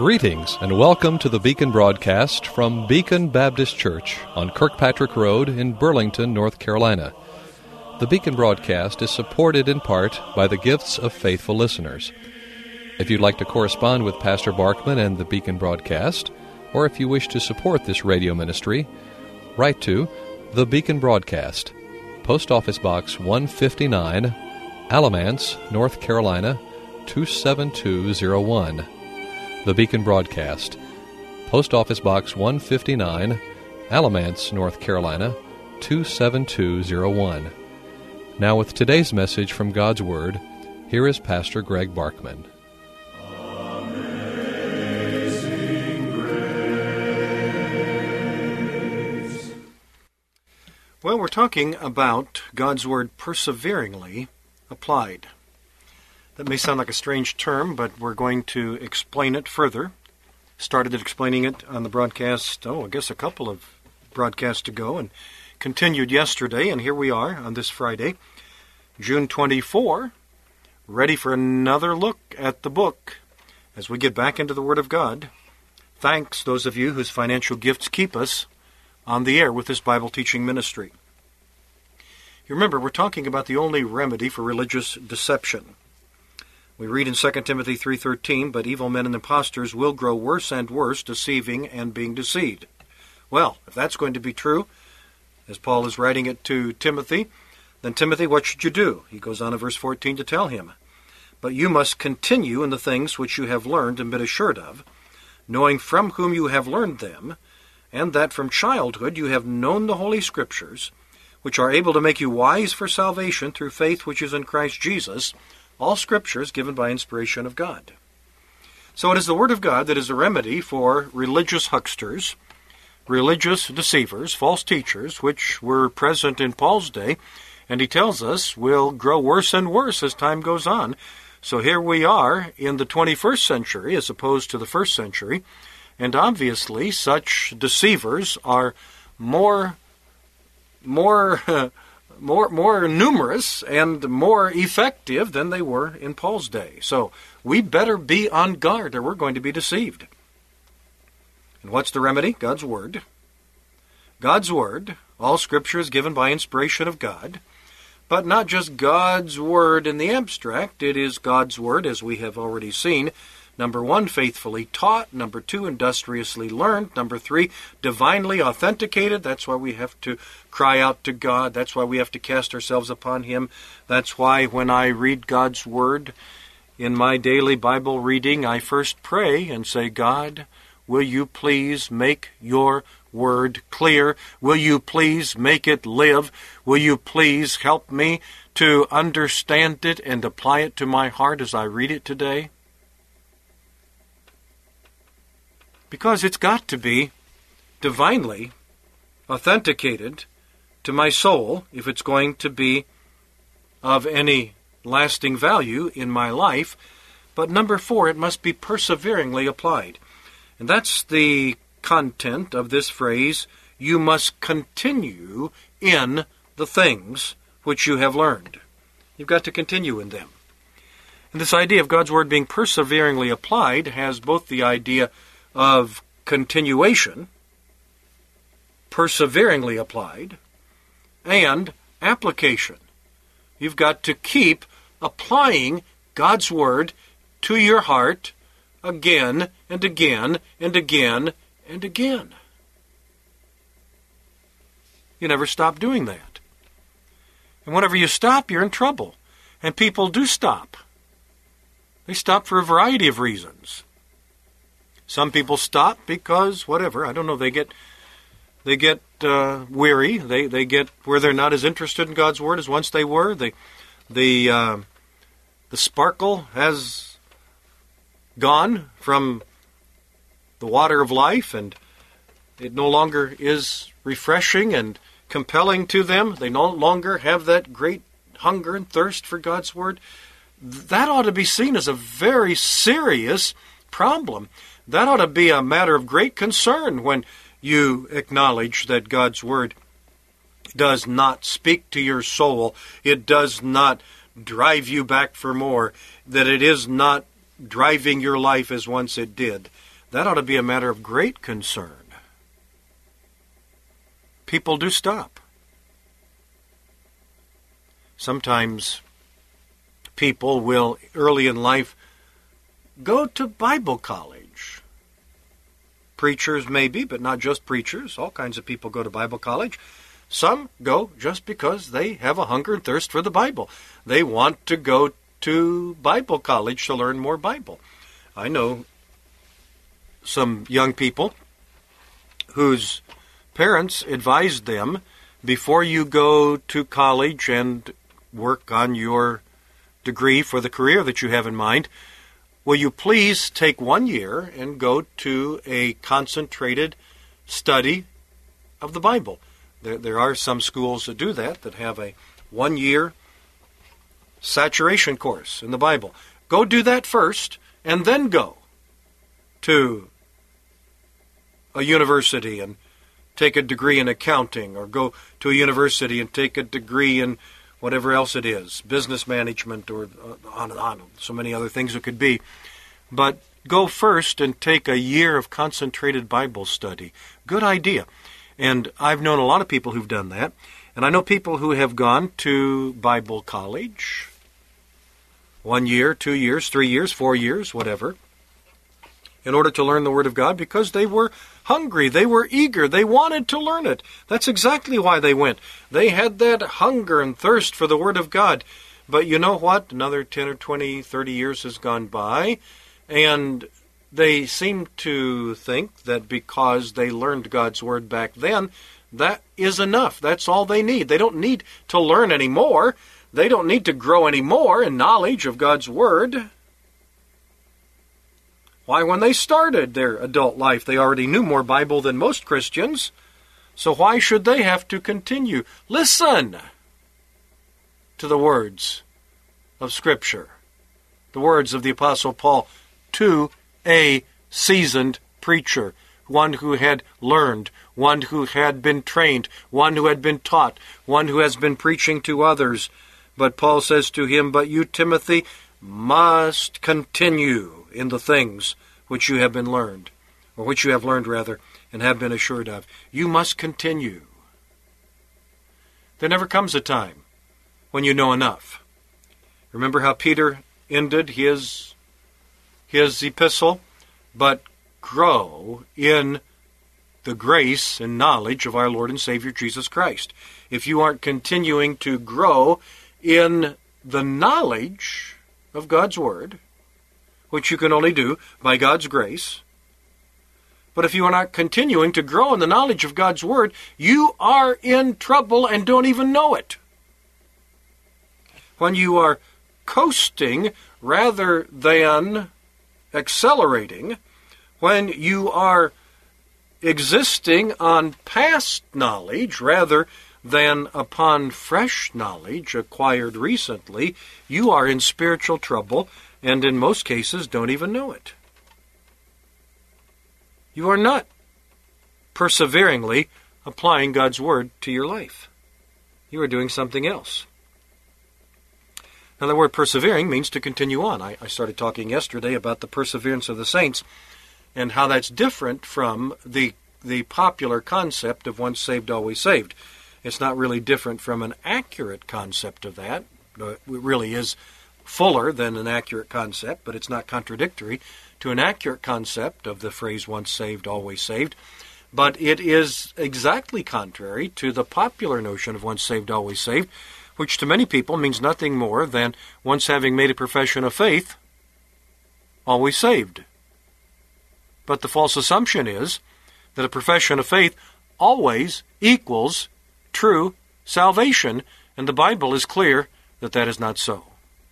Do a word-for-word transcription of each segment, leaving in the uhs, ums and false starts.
Greetings and welcome to the Beacon broadcast from Beacon Baptist Church on Kirkpatrick Road in Burlington, North Carolina. The Beacon broadcast is supported in part by the gifts of faithful listeners. If you'd like to correspond with Pastor Barkman and the Beacon broadcast, or if you wish to support this radio ministry, write to The Beacon Broadcast, Post Office Box one fifty-nine, Alamance, North Carolina, two seven two zero one. The Beacon Broadcast, Post Office Box one fifty-nine, Alamance, North Carolina, two seven two zero one. Now with today's message from God's Word, here is Pastor Greg Barkman. Well, we're talking about God's Word perseveringly applied. That may sound like a strange term, but we're going to explain it further. Started explaining it on the broadcast, oh, I guess a couple of broadcasts ago, and continued yesterday, and here we are on this Friday, June twenty-fourth, ready for another look at the book as we get back into the Word of God. Thanks, those of you whose financial gifts keep us on the air with this Bible teaching ministry. You remember, we're talking about the only remedy for religious deception. We read in Second Timothy three thirteen, but evil men and impostors will grow worse and worse, deceiving and being deceived. Well, if that's going to be true, as Paul is writing it to Timothy, then Timothy, what should you do? He goes on in verse fourteen to tell him, but you must continue in the things which you have learned and been assured of, knowing from whom you have learned them, and that from childhood you have known the Holy Scriptures, which are able to make you wise for salvation through faith which is in Christ Jesus, all Scriptures given by inspiration of God. So it is the Word of God that is a remedy for religious hucksters, religious deceivers, false teachers, which were present in Paul's day, and he tells us will grow worse and worse as time goes on. So here we are in the twenty-first century as opposed to the first century, and obviously such deceivers are more, more, More, more numerous and more effective than they were in Paul's day. So we better be on guard or we're going to be deceived. And what's the remedy? God's Word. God's Word. All Scripture is given by inspiration of God. But not just God's Word in the abstract. It is God's Word, as we have already seen. Number one, faithfully taught. Number two, industriously learned. Number three, divinely authenticated. That's why we have to cry out to God. That's why we have to cast ourselves upon Him. That's why when I read God's Word in my daily Bible reading, I first pray and say, God, will you please make your Word clear? Will you please make it live? Will you please help me to understand it and apply it to my heart as I read it today? Because it's got to be divinely authenticated to my soul if it's going to be of any lasting value in my life. But number four, it must be perseveringly applied. And that's the content of this phrase, you must continue in the things which you have learned. You've got to continue in them. And this idea of God's Word being perseveringly applied has both the idea of continuation, perseveringly applied, and application. You've got to keep applying God's Word to your heart again and again and again and again. You never stop doing that. And whenever you stop, you're in trouble. And people do stop. They stop for a variety of reasons. Some people stop because, whatever, I don't know, they get they get uh, weary. They they get where they're not as interested in God's Word as once they were. They, the, uh, the sparkle has gone from the water of life, and it no longer is refreshing and compelling to them. They no longer have that great hunger and thirst for God's Word. That ought to be seen as a very serious problem. That ought to be a matter of great concern when you acknowledge that God's Word does not speak to your soul. It does not drive you back for more. That it is not driving your life as once it did. that ought to be a matter of great concern. People do stop. Sometimes people will, early in life, go to Bible college. Preachers maybe, but not just preachers. All kinds of people go to Bible college. Some go just because they have a hunger and thirst for the Bible. They want to go to Bible college to learn more Bible. I know some young people whose parents advised them, before you go to college and work on your degree for the career that you have in mind, will you please take one year and go to a concentrated study of the Bible? There, there are some schools that do that, that have a one-year saturation course in the Bible. Go do that first, and then go to a university and take a degree in accounting, or go to a university and take a degree in whatever else it is, business management, or on and on, so many other things it could be. But go first and take a year of concentrated Bible study. Good idea. And I've known a lot of people who've done that. And I know people who have gone to Bible college, one year, two years, three years, four years, whatever, in order to learn the Word of God, because they were hungry, they were eager, they wanted to learn it. That's exactly why they went. They had that hunger and thirst for the Word of God. But you know what? Another ten or twenty, thirty years has gone by, and they seem to think that because they learned God's Word back then, that is enough. That's all they need. They don't need to learn any more. They don't need to grow any more in knowledge of God's Word. Why, when they started their adult life, they already knew more Bible than most Christians. So why should they have to continue? Listen to the words of Scripture, the words of the Apostle Paul to a seasoned preacher, one who had learned, one who had been trained, one who had been taught, one who has been preaching to others. But Paul says to him, "But you, Timothy, must continue in the things which you have been learned, or which you have learned, rather, and have been assured of." You must continue. There never comes a time when you know enough. Remember how Peter ended his, his epistle? But grow in the grace and knowledge of our Lord and Savior Jesus Christ. If you aren't continuing to grow in the knowledge of God's Word, which you can only do by God's grace, but if you are not continuing to grow in the knowledge of God's Word, you are in trouble and don't even know it. When you are coasting rather than accelerating, when you are existing on past knowledge rather than upon fresh knowledge acquired recently, you are in spiritual trouble, and in most cases don't even know it. You are not perseveringly applying God's Word to your life. You are doing something else. Now, the word persevering means to continue on. I, I started talking yesterday about the perseverance of the saints and how that's different from the, the popular concept of once saved, always saved. It's not really different from an accurate concept of that. It really is fuller than an accurate concept, but it's not contradictory to an accurate concept of the phrase once saved, always saved. But it is exactly contrary to the popular notion of once saved, always saved, which to many people means nothing more than once having made a profession of faith, always saved. But the false assumption is that a profession of faith always equals true salvation, and the Bible is clear that that is not so.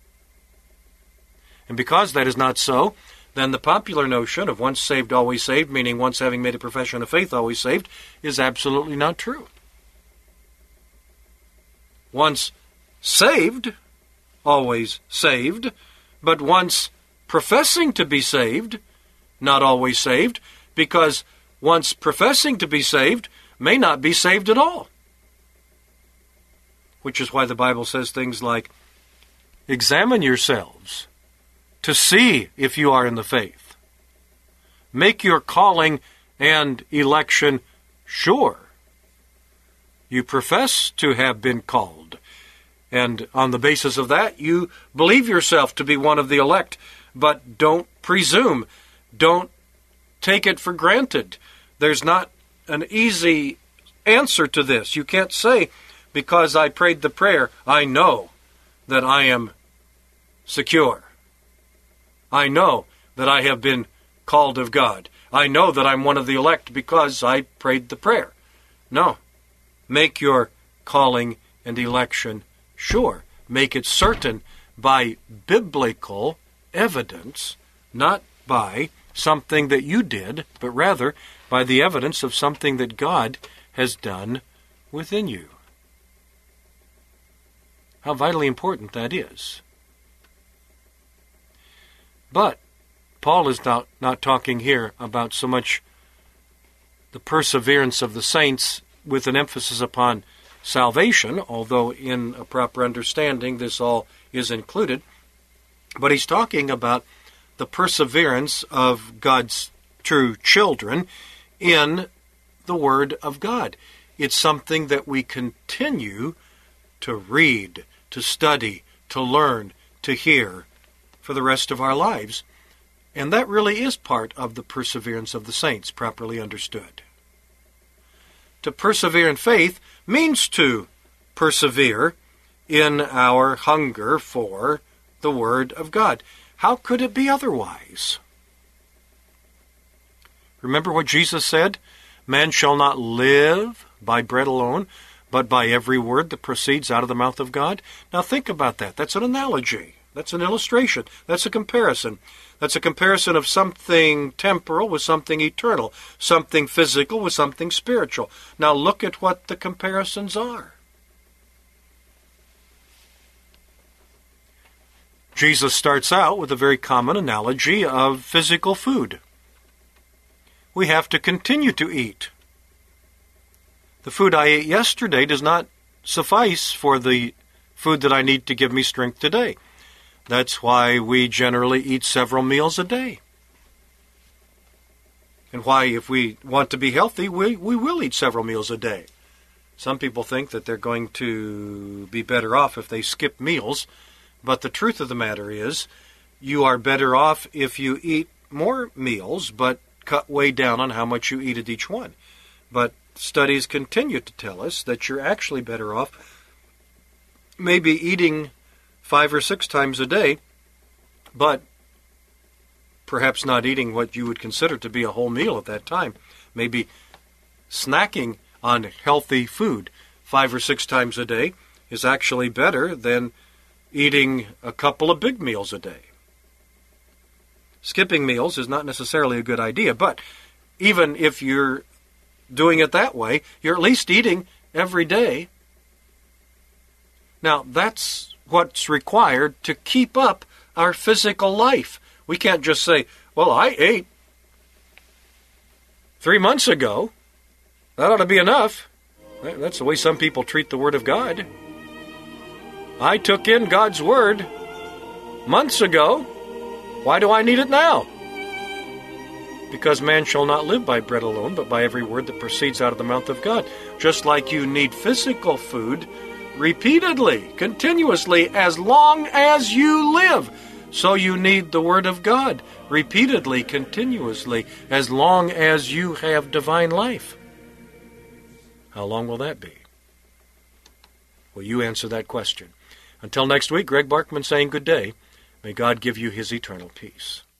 And because that is not so, then the popular notion of once saved, always saved, meaning once having made a profession of faith, always saved, is absolutely not true. Once saved, always saved, but once professing to be saved, not always saved, because once professing to be saved may not be saved at all. Which is why the Bible says things like, examine yourselves to see if you are in the faith. Make your calling and election sure. You profess to have been called, and on the basis of that, you believe yourself to be one of the elect, but don't presume. Don't take it for granted. There's not an easy answer to this. You can't say, because I prayed the prayer, I know that I am secure. I know that I have been called of God. I know that I'm one of the elect because I prayed the prayer. No. Make your calling and election sure. Make it certain by biblical evidence, not by something that you did, but rather by the evidence of something that God has done within you. How vitally important that is. But Paul is not, not talking here about so much the perseverance of the saints with an emphasis upon salvation, although in a proper understanding this all is included. But he's talking about the perseverance of God's true children in the Word of God. It's something that we continue to read, to study, to learn, to hear for the rest of our lives. And that really is part of the perseverance of the saints, properly understood. To persevere in faith means to persevere in our hunger for the Word of God. How could it be otherwise? Remember what Jesus said? Man shall not live by bread alone, but by every word that proceeds out of the mouth of God. Now think about that. That's an analogy. That's an illustration. That's a comparison. That's a comparison of something temporal with something eternal, something physical with something spiritual. Now look at what the comparisons are. Jesus starts out with a very common analogy of physical food. We have to continue to eat. The food I ate yesterday does not suffice for the food that I need to give me strength today. That's why we generally eat several meals a day. And why, if we want to be healthy, we, we will eat several meals a day. Some people think that they're going to be better off if they skip meals, but the truth of the matter is, you are better off if you eat more meals, but cut way down on how much you eat at each one. But studies continue to tell us that you're actually better off maybe eating five or six times a day, but perhaps not eating what you would consider to be a whole meal at that time. Maybe snacking on healthy food five or six times a day is actually better than eating a couple of big meals a day. Skipping meals is not necessarily a good idea, but even if you're doing it that way, you're at least eating every day. Now, that's what's required to keep up our physical life. We can't just say, well, I ate three months ago. That ought to be enough. That's the way some people treat the Word of God. I took in God's Word months ago. Why do I need it now? Because man shall not live by bread alone, but by every word that proceeds out of the mouth of God. Just like you need physical food repeatedly, continuously, as long as you live. So you need the Word of God repeatedly, continuously, as long as you have divine life. How long will that be? Will you answer that question? Until next week, Greg Barkman saying good day. May God give you His eternal peace.